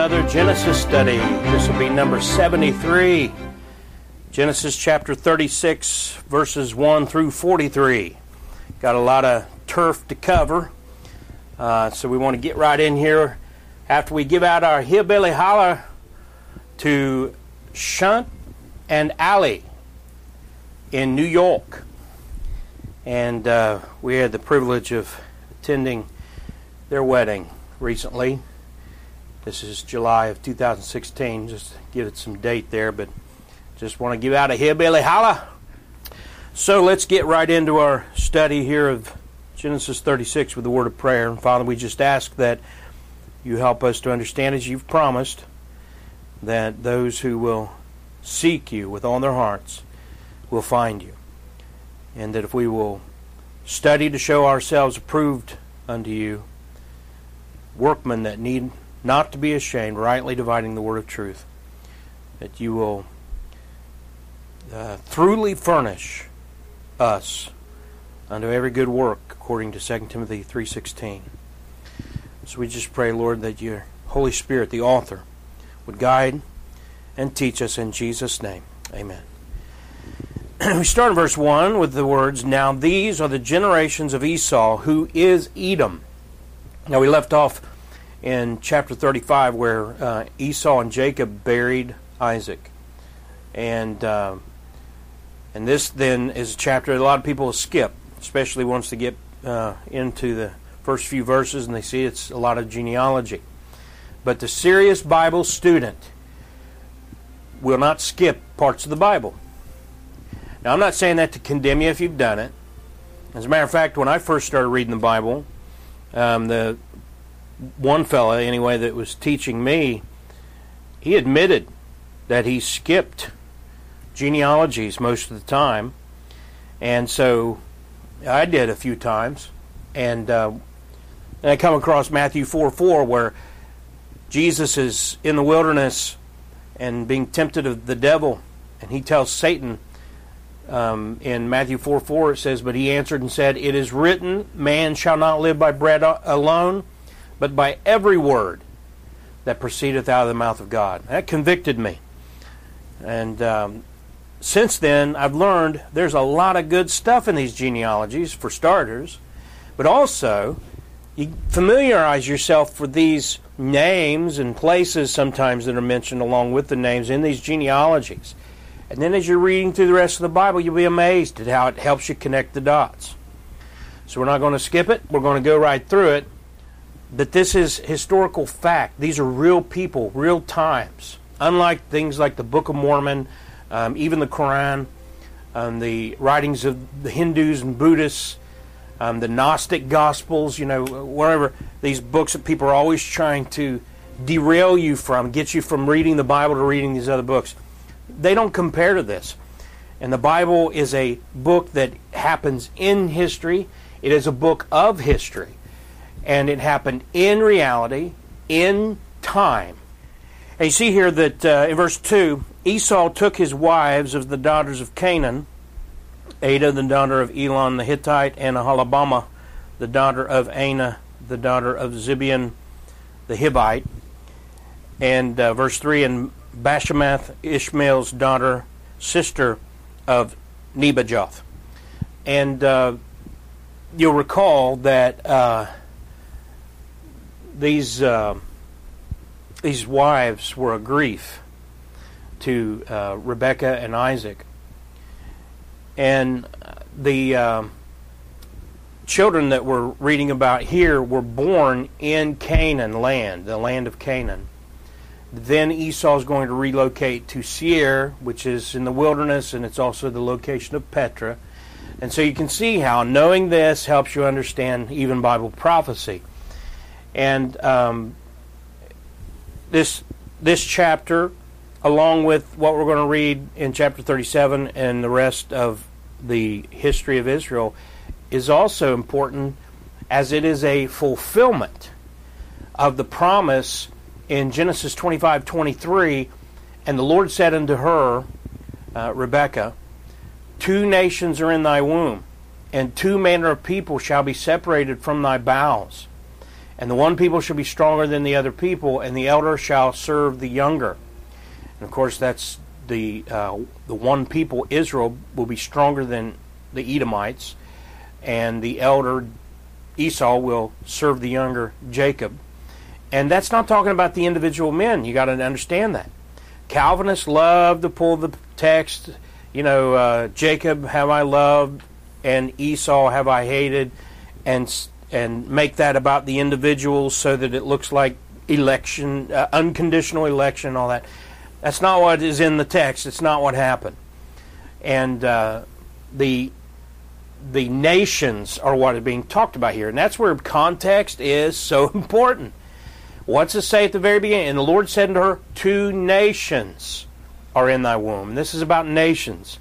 another Genesis study. This will be number 73. Genesis chapter 36, verses 1 through 43. Got a lot of turf to cover, so we want to get right in here after we give out our hillbilly holler to Shunt and Allie in New York. And we had the privilege of attending their wedding recently. This is July of 2016, just to give it some date there, but just want to give out a hillbilly holla. So let's get right into our study here of Genesis 36 with the word of prayer. And Father, we just ask that you help us to understand, as you've promised, that those who will seek you with all their hearts will find you. And that if we will study to show ourselves approved unto you, workmen that need not to be ashamed, rightly dividing the word of truth, that you will truly furnish us unto every good work, according to 2 Timothy 3:16. So we just pray, Lord, that your Holy Spirit, the author, would guide and teach us in Jesus' name. Amen. We start in verse 1 with the words, "Now these are the generations of Esau, who is Edom." Now we left off in chapter 35 where Esau and Jacob buried Isaac. And this then is a chapter a lot of people will skip, especially once they get into the first few verses and they see it's a lot of genealogy. But the serious Bible student will not skip parts of the Bible. Now, I'm not saying that to condemn you if you've done it. As a matter of fact, when I first started reading the Bible, the one fella, anyway, that was teaching me, he admitted that he skipped genealogies most of the time. And so I did a few times. And I come across Matthew 4:4, where Jesus is in the wilderness and being tempted of the devil. And he tells Satan, in Matthew 4:4, it says, "But he answered and said, It is written, man shall not live by bread alone, but by every word that proceedeth out of the mouth of God." That convicted me. And since then, I've learned there's a lot of good stuff in these genealogies, for starters. But also, you familiarize yourself with these names and places sometimes that are mentioned along with the names in these genealogies. And then as you're reading through the rest of the Bible, you'll be amazed at how it helps you connect the dots. So we're not going to skip it. We're going to go right through it. But this is historical fact. These are real people, real times. Unlike things like the Book of Mormon, even the Quran, the writings of the Hindus and Buddhists, the Gnostic Gospels, wherever these books that people are always trying to derail you from, get you from reading the Bible to reading these other books. They don't compare to this. And the Bible is a book that happens in history. It is a book of history. And it happened in reality, in time. And you see here that in verse 2, Esau took his wives of the daughters of Canaan, Adah, the daughter of Elon the Hittite, and Aholibamah, the daughter of Anah, the daughter of Zibeon the Hivite. And verse 3, and Bashemath, Ishmael's daughter, sister of Nebajoth. And you'll recall that these wives were a grief to Rebekah and Isaac. And the children that we're reading about here were born in Canaan land, the land of Canaan. Then Esau is going to relocate to Seir, which is in the wilderness, and it's also the location of Petra. And so you can see how knowing this helps you understand even Bible prophecy. And this chapter, along with what we're going to read in chapter 37 and the rest of the history of Israel, is also important as it is a fulfillment of the promise in Genesis 25:23, and the Lord said unto her, Rebekah, 2 nations are in thy womb, and 2 manner of people shall be separated from thy bowels. And the one people shall be stronger than the other people, and the elder shall serve the younger. And of course, that's the one people, Israel, will be stronger than the Edomites, and the elder, Esau, will serve the younger, Jacob. And that's not talking about the individual men. You got to understand that. Calvinists love to pull the text, Jacob have I loved, and Esau have I hated, and make that about the individuals so that it looks like election, unconditional election, all that. That's not what is in the text. It's not what happened. And the nations are what is being talked about here. And that's where context is so important. What's it say at the very beginning? And the Lord said unto her, 2 nations are in thy womb. And this is about nations.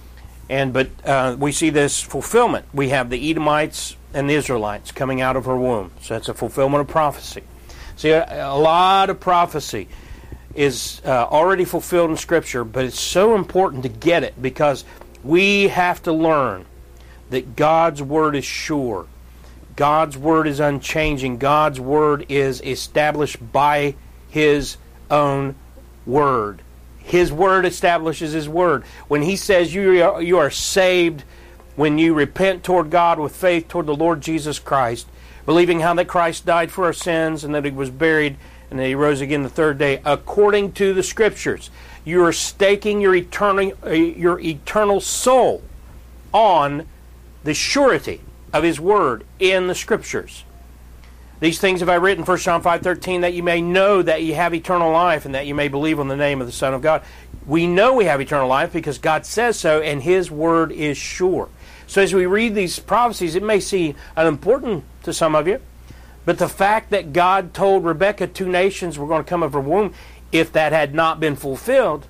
But we see this fulfillment. We have the Edomites and the Israelites coming out of her womb. So that's a fulfillment of prophecy. See, a lot of prophecy is already fulfilled in Scripture, but it's so important to get it because we have to learn that God's Word is sure. God's Word is unchanging. God's Word is established by His own Word. His Word establishes His Word. When He says you are saved when you repent toward God with faith toward the Lord Jesus Christ, believing how that Christ died for our sins and that He was buried and that He rose again the third day, according to the Scriptures, you are staking your eternal soul on the surety of His Word in the Scriptures. These things have I written, 1 John 5:13, that you may know that you have eternal life and that you may believe on the name of the Son of God. We know we have eternal life because God says so, and His Word is sure. So as we read these prophecies, it may seem unimportant to some of you, but the fact that God told Rebekah 2 nations were going to come of her womb, if that had not been fulfilled,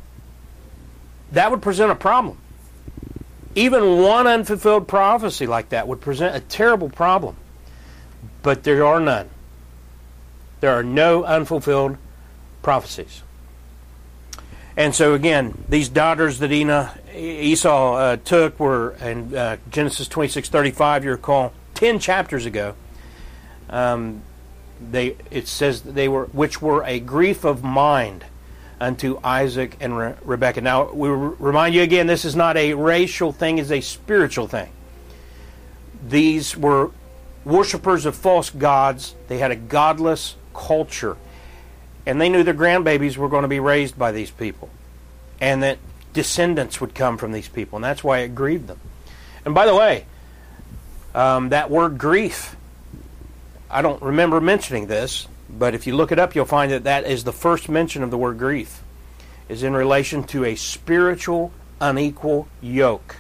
that would present a problem. Even one unfulfilled prophecy like that would present a terrible problem. But there are none. There are no unfulfilled prophecies. And so again, these daughters that Esau took were in Genesis 26:35. You recall 10 chapters ago. It says that they were, which were a grief of mind unto Isaac and Rebekah. Now we remind you again, this is not a racial thing; it's a spiritual thing. These were worshippers of false gods. They had a godless culture. And they knew their grandbabies were going to be raised by these people. And that descendants would come from these people. And that's why it grieved them. And by the way, that word grief, I don't remember mentioning this, but if you look it up, you'll find that that is the first mention of the word grief, is in relation to a spiritual, unequal yoke.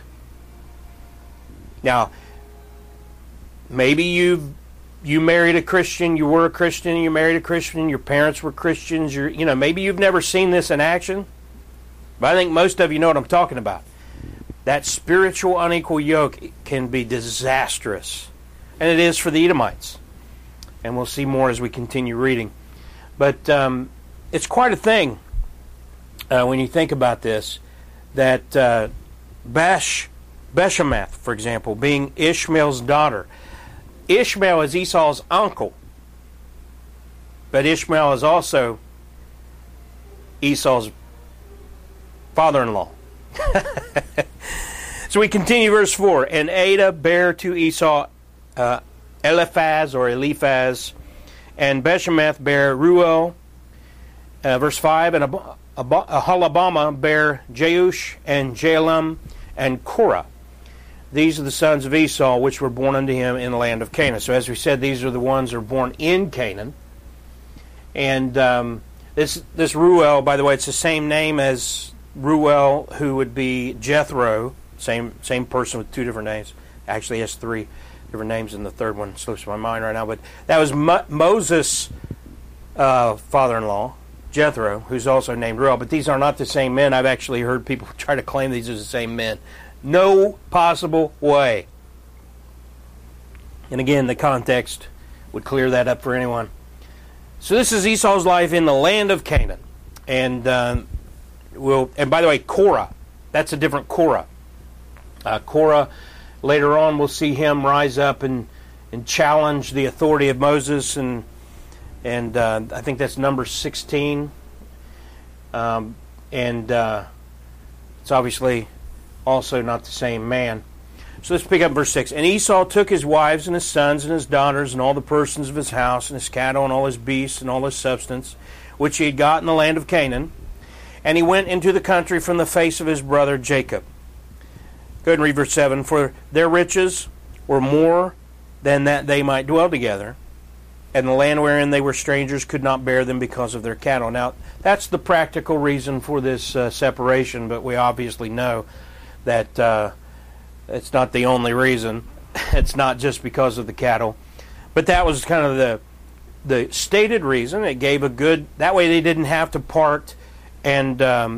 Now, maybe you married a Christian, you were a Christian, you married a Christian, your parents were Christians, maybe you've never seen this in action, but I think most of you know what I'm talking about. That spiritual unequal yoke can be disastrous, and it is for the Edomites. And we'll see more as we continue reading. But it's quite a thing when you think about this, that Beshemath, for example, being Ishmael's daughter. Ishmael is Esau's uncle, but Ishmael is also Esau's father-in-law. So we continue verse 4. And Adah bare to Esau Eliphaz, and Beshemath bare Ruel. Verse 5. And Aholabama bare Jeush and Jaalam and Korah. These are the sons of Esau, which were born unto him in the land of Canaan. So as we said, these are the ones that are born in Canaan. And this Ruel, by the way, it's the same name as Ruel, who would be Jethro. Same person with 2 different names. Actually, he has 3 different names, and the third one slips my mind right now. But that was Moses' father-in-law, Jethro, who's also named Ruel. But these are not the same men. I've actually heard people try to claim these are the same men. No possible way. And again, the context would clear that up for anyone. So this is Esau's life in the land of Canaan. And by the way, Korah, that's a different Korah. Korah, later on, we'll see him rise up and and challenge the authority of Moses, and I think that's Numbers 16. It's obviously also not the same man. So let's pick up verse 6. And Esau took his wives and his sons and his daughters and all the persons of his house and his cattle and all his beasts and all his substance, which he had got in the land of Canaan, and he went into the country from the face of his brother Jacob. Go ahead and read verse 7. For their riches were more than that they might dwell together, and the land wherein they were strangers could not bear them because of their cattle. Now, that's the practical reason for this separation, but we obviously know that it's not the only reason. It's not just because of the cattle. But that was kind of the stated reason. It gave a good... That way they didn't have to part and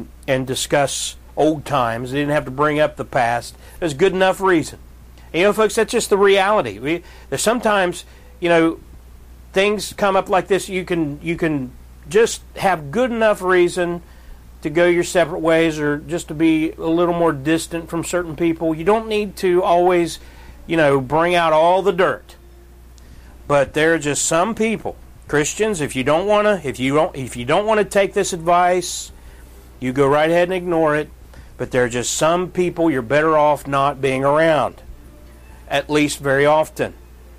discuss old times. They didn't have to bring up the past. It was a good enough reason. And, you know, folks, that's just the reality. There's sometimes, you know, things come up like this. You can just have good enough reason to go your separate ways, or just to be a little more distant from certain people. You don't need to always, you know, bring out all the dirt. But there are just some people, Christians, if you don't want to take this advice, you go right ahead and ignore it. But there are just some people you're better off not being around, at least very often.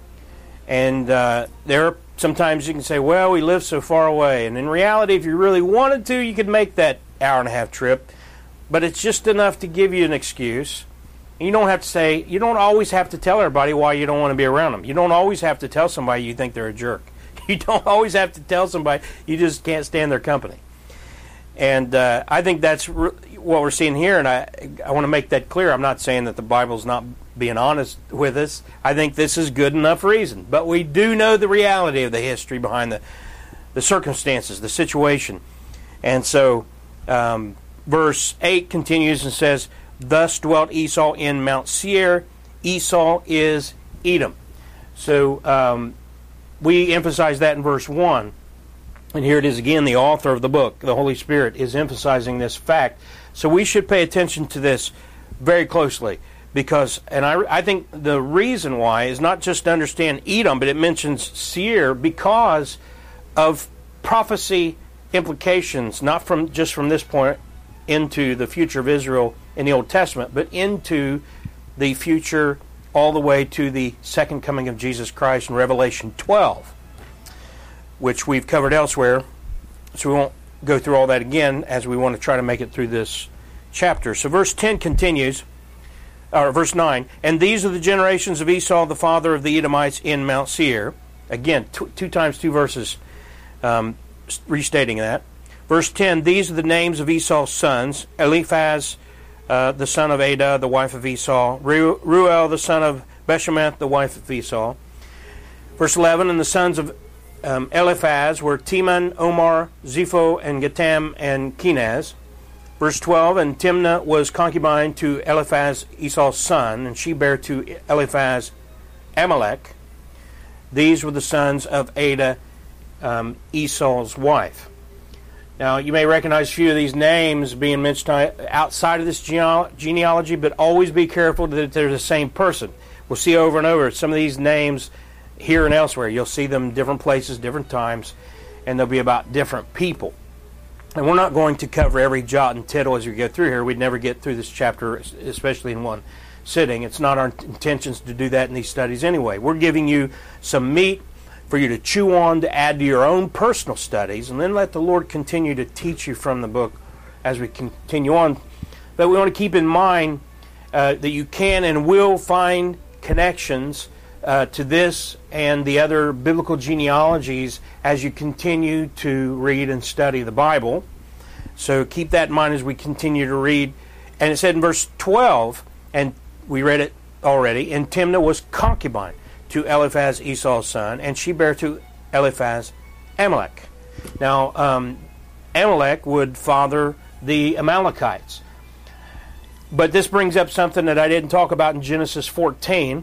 And there are sometimes you can say, well, we live so far away. And in reality, if you really wanted to, you could make that hour-and-a-half trip. But it's just enough to give you an excuse. And you don't always have to tell everybody why you don't want to be around them. You don't always have to tell somebody you think they're a jerk. You don't always have to tell somebody you just can't stand their company. And I think that's what we're seeing here, and I want to make that clear. I'm not saying that the Bible's not being honest with us. I think this is good enough reason. But we do know the reality of the history behind the circumstances, the situation. And so verse 8 continues and says, Thus dwelt Esau in Mount Seir. Esau is Edom. So we emphasize that in verse 1. And here it is again, the author of the book, the Holy Spirit, is emphasizing this fact. So we should pay attention to this very closely. Because, and I think the reason why is not just to understand Edom, but it mentions Seir because of prophecy implications, not from just from this point into the future of Israel in the Old Testament, but into the future all the way to the second coming of Jesus Christ in Revelation 12, which we've covered elsewhere. So we won't go through all that again as we want to try to make it through this chapter. So verse 10 continues, or verse 9, And these are the generations of Esau, the father of the Edomites in Mount Seir. Again, two times two verses restating that. Verse 10, These are the names of Esau's sons, Eliphaz, the son of Adah, the wife of Esau, Reuel, the son of Beshemath, the wife of Esau. Verse 11, And the sons of Eliphaz were Teman, Omar, Zepho, and Gatam, and Kenaz. Verse 12, And Timnah was concubine to Eliphaz, Esau's son, and she bare to Eliphaz Amalek. These were the sons of Adah, Esau's wife. Now, you may recognize a few of these names being mentioned outside of this genealogy, but always be careful that they're the same person. We'll see over and over some of these names here and elsewhere. You'll see them in different places, different times, and they'll be about different people. And we're not going to cover every jot and tittle as we go through here. We'd never get through this chapter, especially in one sitting. It's not our intentions to do that in these studies anyway. We're giving you some meat for you to chew on, to add to your own personal studies, and then let the Lord continue to teach you from the book as we continue on. But we want to keep in mind that you can and will find connections to this and the other biblical genealogies as you continue to read and study the Bible. So keep that in mind as we continue to read. And it said in verse 12, and we read it already, And Timnah was concubine to Eliphaz, Esau's son, and she bare to Eliphaz Amalek. Now, Amalek would father the Amalekites. But this brings up something that I didn't talk about in Genesis 14.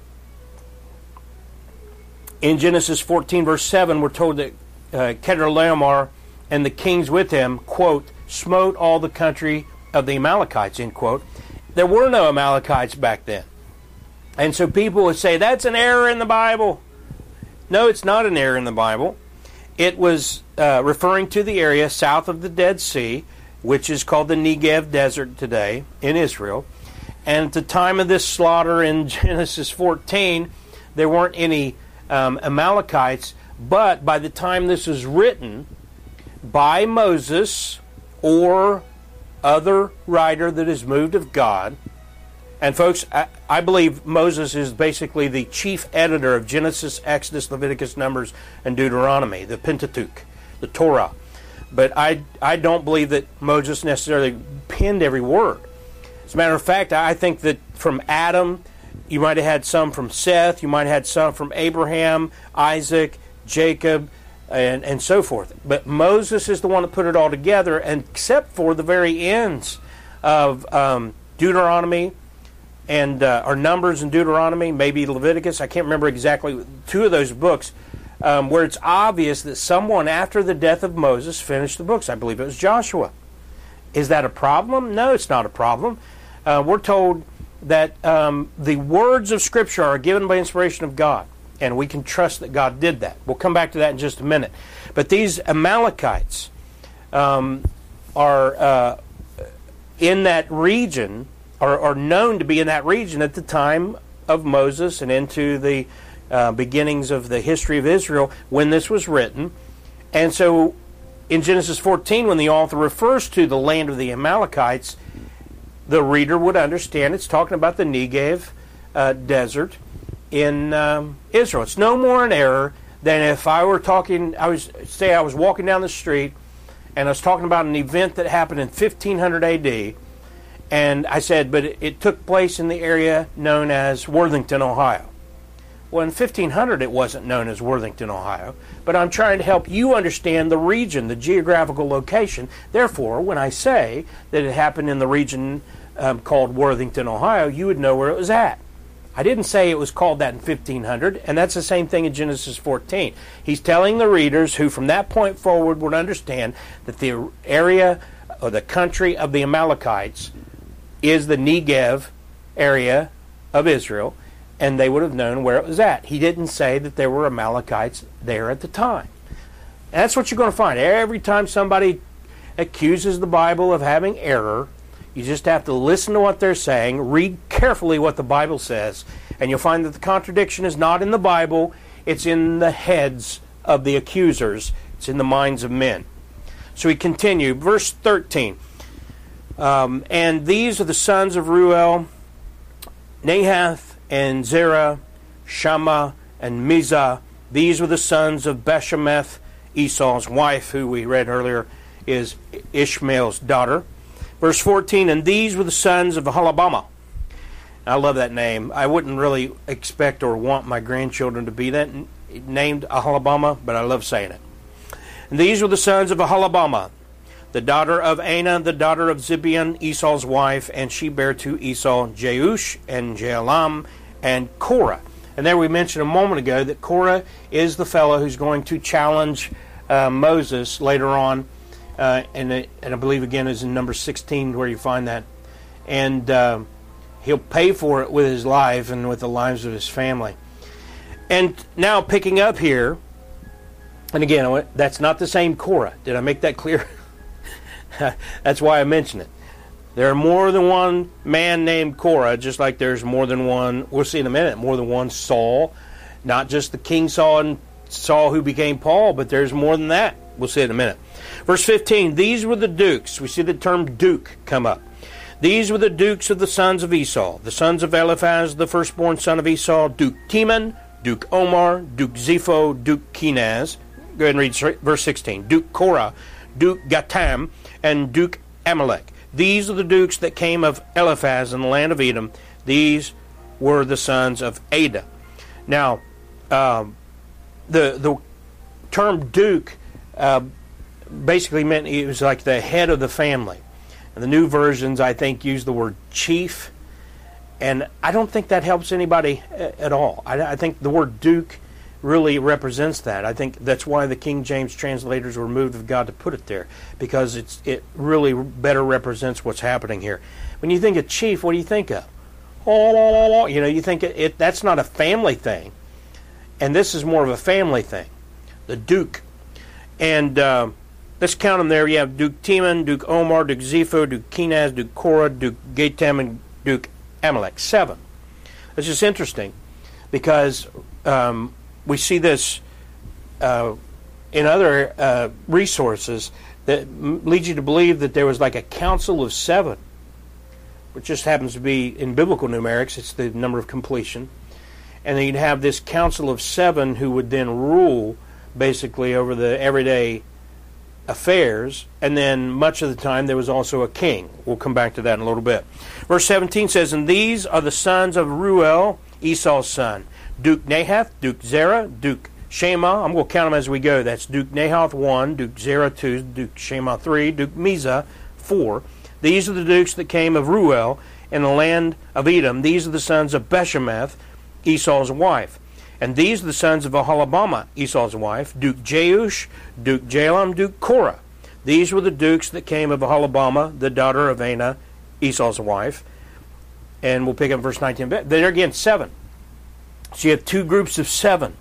In Genesis 14, verse 7, we're told that Chedorlaomer and the kings with him, quote, smote all the country of the Amalekites, end quote. There were no Amalekites back then. And so people would say, that's an error in the Bible. No, it's not an error in the Bible. It was referring to the area south of the Dead Sea, which is called the Negev Desert today in Israel. And at the time of this slaughter in Genesis 14, there weren't any Amalekites. But by the time this was written by Moses or other writer that is moved of God, and folks, I believe Moses is basically the chief editor of Genesis, Exodus, Leviticus, Numbers, and Deuteronomy, the Pentateuch, the Torah. But I don't believe that Moses necessarily penned every word. As a matter of fact, I think that from Adam, you might have had some from Seth, you might have had some from Abraham, Isaac, Jacob, and so forth. But Moses is the one that put it all together, and except for the very ends of Deuteronomy, and or Numbers and Deuteronomy, maybe Leviticus, I can't remember exactly, two of those books, where it's obvious that someone after the death of Moses finished the books. I believe it was Joshua. Is that a problem? No, it's not a problem. We're told that the words of Scripture are given by inspiration of God, and we can trust that God did that. We'll come back to that in just a minute. But these Amalekites are in that region, are known to be in that region at the time of Moses and into the beginnings of the history of Israel when this was written. And so in Genesis 14, when the author refers to the land of the Amalekites, the reader would understand it's talking about the Negev desert in Israel. It's no more an error than if I were talking, I was walking down the street and I was talking about an event that happened in 1500 AD, and I said, but it took place in the area known as Worthington, Ohio. Well, in 1500 it wasn't known as Worthington, Ohio, but I'm trying to help you understand the region, the geographical location. Therefore, when I say that it happened in the region called Worthington, Ohio, you would know where it was at. I didn't say it was called that in 1500, and that's the same thing in Genesis 14. He's telling the readers who from that point forward would understand that the area or the country of the Amalekites is the Negev area of Israel, and they would have known where it was at. He didn't say that there were Amalekites there at the time. And that's what you're going to find. Every time somebody accuses the Bible of having error, you just have to listen to what they're saying, read carefully what the Bible says, and you'll find that the contradiction is not in the Bible, it's in the heads of the accusers. It's in the minds of men. So we continue. Verse 13. And these are the sons of Reuel, Nahath and Zerah, Shammah and Mizah. These were the sons of Beshemeth, Esau's wife, who we read earlier is Ishmael's daughter. Verse 14, and these were the sons of Aholibamah. I love that name. I wouldn't really expect or want my grandchildren to be that named Aholibamah, but I love saying it. And these were the sons of Aholibamah, the daughter of Anah, the daughter of Zibeon, Esau's wife, and she bare to Esau Jeush and Jealam and Korah. And there we mentioned a moment ago that Korah is the fellow who's going to challenge Moses later on, and I believe again is in number 16 where you find that. And he'll pay for it with his life and with the lives of his family. And now picking up here, and again, that's not the same Korah. Did I make that clear? That's why I mention it. There are more than one man named Korah, just like there's more than one, we'll see in a minute, more than one Saul. Not just the King Saul and Saul who became Paul, but there's more than that. We'll see in a minute. Verse 15, these were the dukes. We see the term duke come up. These were the dukes of the sons of Esau. The sons of Eliphaz, the firstborn son of Esau, Duke Teman, Duke Omar, Duke Zepho, Duke Kenaz. Go ahead and read verse 16. Duke Korah, Duke Gatam, and Duke Amalek. These are the dukes that came of Eliphaz in the land of Edom. These were the sons of Ada. Now, the term duke basically meant he was like the head of the family. And the new versions, I think, use the word chief. And I don't think that helps anybody at all. I think the word duke really represents that. I think that's why the King James translators were moved of God to put it there, because it really better represents what's happening here. When you think of chief, what do you think of? You know, you think that's not a family thing. And this is more of a family thing. The Duke. And let's count them there. You have Duke Teman, Duke Omar, Duke Zepho, Duke Kenaz, Duke Korah, Duke Gatam, and Duke Amalek. 7. It's just interesting because we see this in other resources that lead you to believe that there was like a council of 7, which just happens to be in biblical numerics. It's the number of completion. And then you'd have this council of 7 who would then rule basically over the everyday affairs, and then much of the time there was also a king. We'll come back to that in a little bit. Verse 17 says, and these are the sons of Reuel, Esau's son, Duke Nahath, Duke Zerah, Duke Shema. I'm going to count them as we go. That's Duke Nahath 1, Duke Zerah 2, Duke Shema 3, Duke Mizah 4. These are the dukes that came of Reuel in the land of Edom. These are the sons of Beshemeth, Esau's wife. And these are the sons of Aholibamah, Esau's wife, Duke Jeush, Duke Jalam, Duke Korah. These were the dukes that came of Aholibamah, the daughter of Anah, Esau's wife. And we'll pick up verse 19. There again, 7. So you have 2 groups of 7.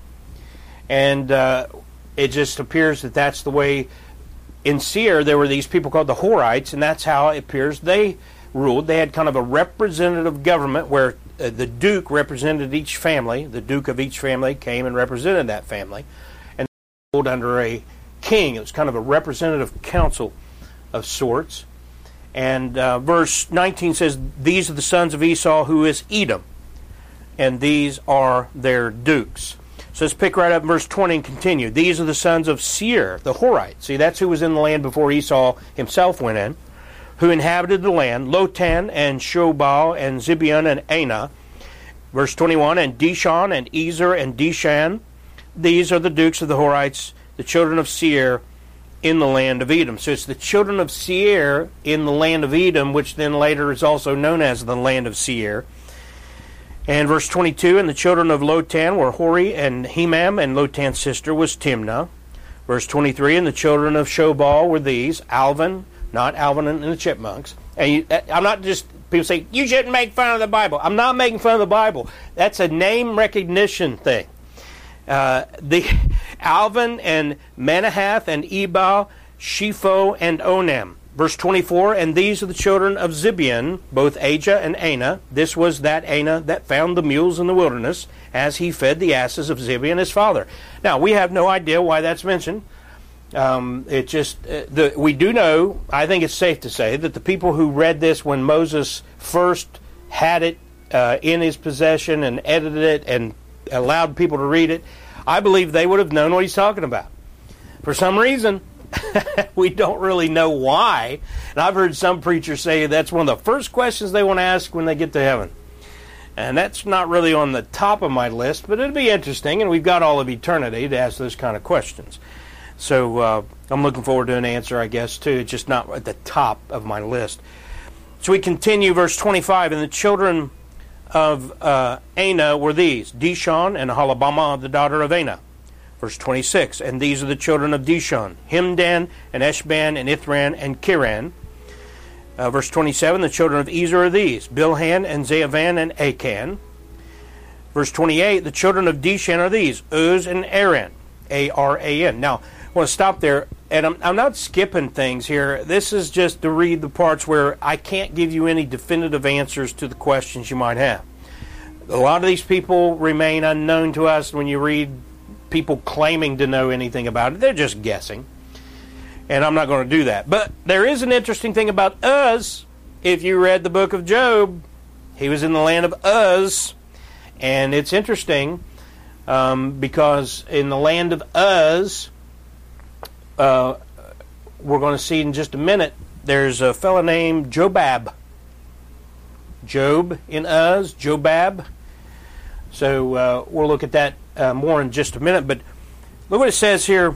And it just appears that that's the way. In Seir, there were these people called the Horites, and that's how it appears they ruled. They had kind of a representative government where the duke represented each family. The duke of each family came and represented that family. And they ruled under a king. It was kind of a representative council of sorts. And verse 19 says, these are the sons of Esau, who is Edom. And these are their dukes. So let's pick right up in verse 20 and continue. These are the sons of Seir, the Horites. See, that's who was in the land before Esau himself went in, who inhabited the land, Lotan and Shobal and Zibeon and Anah. Verse 21, and Dishon and Ezer and Dishan. These are the dukes of the Horites, the children of Seir, in the land of Edom. So it's the children of Seir in the land of Edom, which then later is also known as the land of Seir. And verse 22, and the children of Lotan were Hori and Hemam, and Lotan's sister was Timnah. Verse 23, and the children of Shobal were these, Alvin, not Alvin and the Chipmunks. And I'm not just, people say, you shouldn't make fun of the Bible. I'm not making fun of the Bible. That's a name recognition thing. The Alvin and Manahath and Ebal, Shepho and Onam. Verse 24, and these are the children of Zibeon, both Ajah and Anah. This was that Anah that found the mules in the wilderness, as he fed the asses of Zibeon his father. Now, we have no idea why that's mentioned. We do know, I think it's safe to say, that the people who read this when Moses first had it in his possession and edited it and allowed people to read it, I believe they would have known what he's talking about. For some reason, we don't really know why. And I've heard some preachers say that's one of the first questions they want to ask when they get to heaven. And that's not really on the top of my list, but it'll be interesting, and we've got all of eternity to ask those kind of questions. So I'm looking forward to an answer, I guess, too. It's just not at the top of my list. So we continue, verse 25, and the children of Anah were these, Dishon and Aholibamah, the daughter of Anah. Verse 26, and these are the children of Dishon, Himdan and Eshban and Ithran and Kiran. Verse 27, the children of Ezer are these, Bilhan and Zaavan and Akan. Verse 28, the children of Dishan are these, Uz and Aran, A-R-A-N. Now, I want to stop there, and I'm not skipping things here. This is just to read the parts where I can't give you any definitive answers to the questions you might have. A lot of these people remain unknown to us. When you read people claiming to know anything about it, they're just guessing. And I'm not going to do that. But there is an interesting thing about Uz. If you read the book of Job, he was in the land of Uz. And it's interesting because in the land of Uz, we're going to see in just a minute, there's a fellow named Jobab. Job in Uz, Jobab. So we'll look at that more in just a minute. But look what it says here.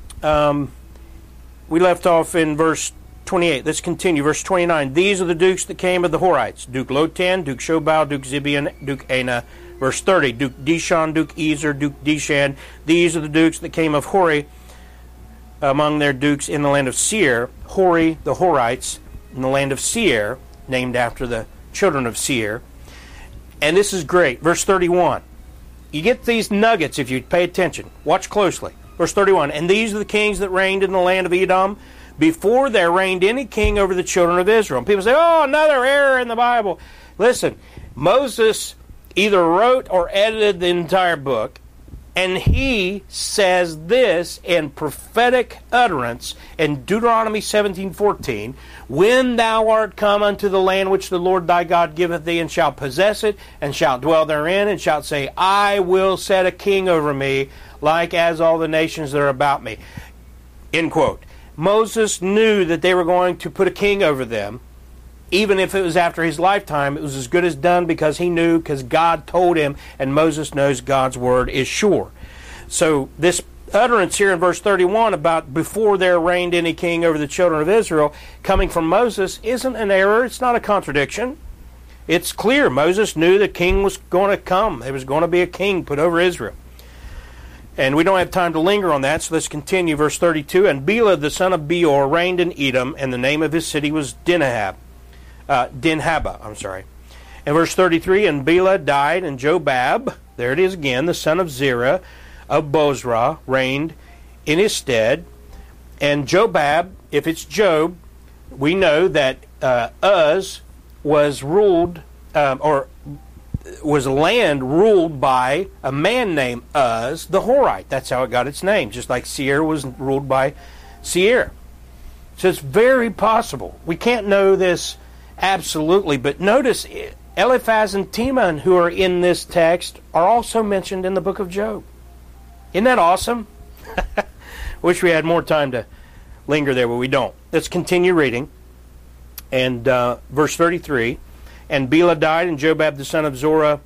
We left off in verse 28. Let's continue. Verse 29. These are the dukes that came of the Horites. Duke Lotan, Duke Shobal, Duke Zibeon, Duke Anah. Verse 30. Duke Dishon, Duke Ezer, Duke Dishan. These are the dukes that came of Hori among their dukes in the land of Seir. Hori, the Horites, in the land of Seir, named after the children of Seir. And this is great. Verse 31. You get these nuggets if you pay attention. Watch closely. Verse 31. And these are the kings that reigned in the land of Edom before there reigned any king over the children of Israel. And people say, oh, another error in the Bible. Listen, Moses either wrote or edited the entire book, and he says this in prophetic utterance in Deuteronomy 17:14, when thou art come unto the land which the Lord thy God giveth thee, and shalt possess it, and shalt dwell therein, and shalt say, I will set a king over me, like as all the nations that are about me. End quote. Moses knew that they were going to put a king over them. Even if it was after his lifetime, it was as good as done because he knew, because God told him, and Moses knows God's word is sure. So this utterance here in verse 31 about before there reigned any king over the children of Israel, coming from Moses, isn't an error. It's not a contradiction. It's clear. Moses knew the king was going to come. There was going to be a king put over Israel. And we don't have time to linger on that, so let's continue. Verse 32, and Bela the son of Beor reigned in Edom, and the name of his city was Dinhabah. And verse 33, and Bela died, and Jobab, there it is again, the son of Zerah of Bozrah, reigned in his stead. And Jobab, if it's Job, we know that Uz was ruled, was a land ruled by a man named Uz the Horite. That's how it got its name, just like Seir was ruled by Seir. So it's very possible. We can't know this absolutely, but notice Eliphaz and Teman, who are in this text, are also mentioned in the book of Job. Isn't that awesome? Wish we had more time to linger there, but we don't. Let's continue reading. And verse 33, and Bela died, and Jobab the son of Zerah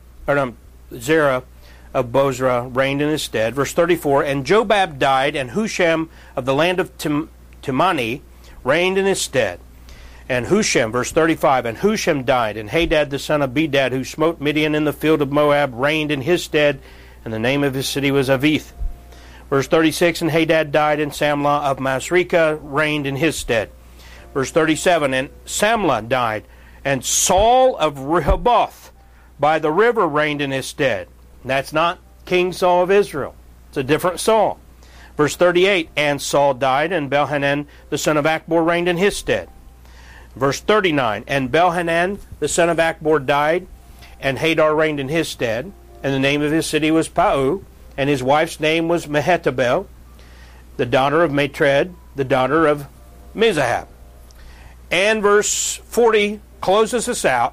of Bozrah reigned in his stead. Verse 34, and Jobab died, and Husham of the land of Timani reigned in his stead. And Husham, verse 35, and Husham died, and Hadad the son of Bedad, who smote Midian in the field of Moab, reigned in his stead, and the name of his city was Avith. Verse 36, and Hadad died, and Samlah of Masrekah reigned in his stead. Verse 37, and Samlah died, and Saul of Rehoboth by the river reigned in his stead. And that's not King Saul of Israel. It's a different Saul. Verse 38, and Saul died, and Belhanan the son of Achbor reigned in his stead. Verse 39, and Belhanan the son of Achbor died, and Hadar reigned in his stead, and the name of his city was Pau, and his wife's name was Mehetabel, the daughter of Matred, the daughter of Mizahab. And verse 40 closes us out.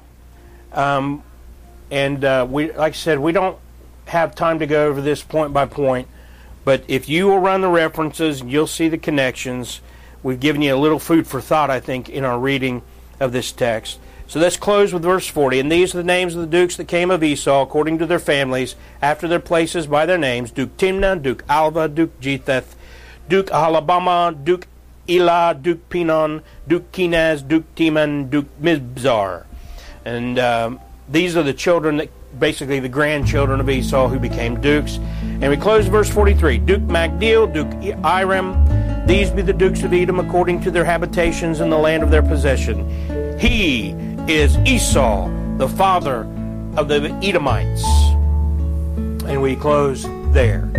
We, like I said, we don't have time to go over this point by point, but if you will run the references, you'll see the connections. We've given you a little food for thought, I think, in our reading of this text. So let's close with verse 40. And these are the names of the dukes that came of Esau, according to their families, after their places by their names: Duke Timnah, Duke Alva, Duke Jetheth, Duke Ahalabama, Duke Elah, Duke Pinon, Duke Kenaz, Duke Teman, Duke Mibzar. And these are the children, that basically the grandchildren of Esau, who became dukes. And we close verse 43. Duke Magdiel, Duke Iram, these be the dukes of Edom, according to their habitations in the land of their possession. He is Esau, the father of the Edomites. And we close there.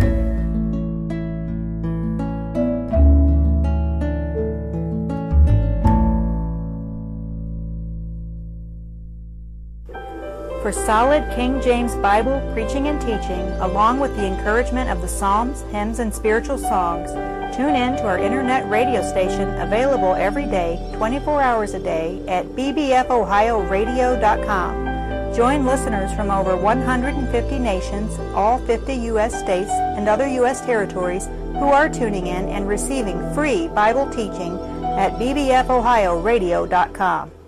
For solid King James Bible preaching and teaching, along with the encouragement of the Psalms, hymns, and spiritual songs, tune in to our internet radio station, available every day, 24 hours a day, at bbfohioradio.com. Join listeners from over 150 nations, all 50 U.S. states, and other U.S. territories who are tuning in and receiving free Bible teaching at bbfohioradio.com.